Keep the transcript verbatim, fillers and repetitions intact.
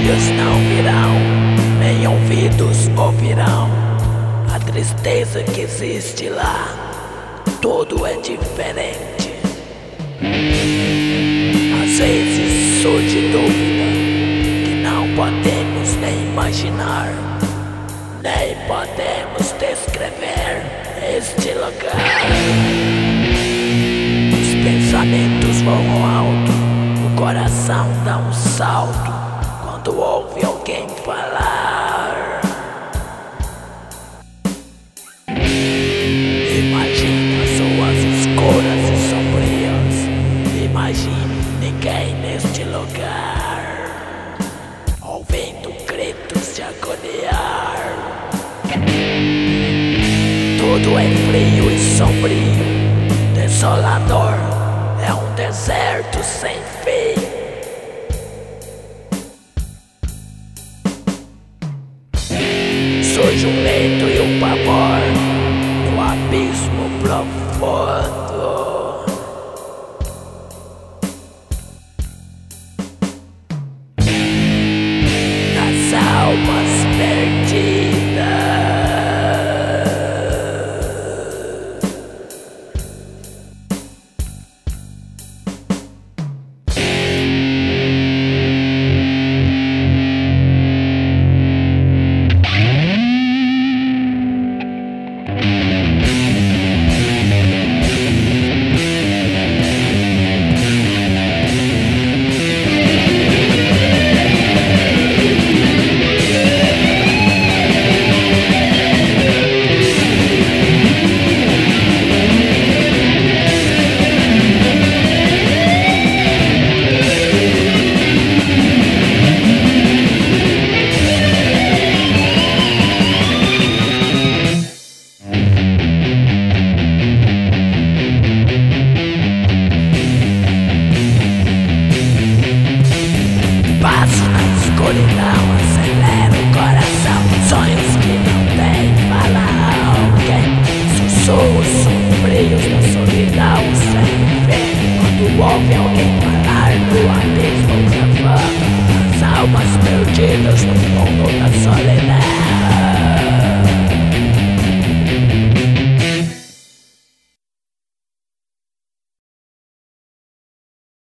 olhos não virão, nem ouvidos ouvirão a tristeza que existe lá. Tudo é diferente. Às vezes surge dúvida que não podemos nem imaginar, nem podemos descrever este lugar. Os pensamentos voam alto, o coração dá um salto quando ouve alguém falar. Imagine as ruas escuras e sombrias, imagine ninguém neste lugar, ouvindo gritos de agoniar. Tudo é frio e sombrio, desolador, é um deserto sem fim. Surge um medo e um pavor no abismo profundo. Das almas perdidas. Passo na escuridão, acelera o coração, sonhos que não tem, fala alguém. Sussurros sombrios da solidão sem fé, quando ouve alguém falar do abismo da fama, as almas perdidas no fundo da soledade.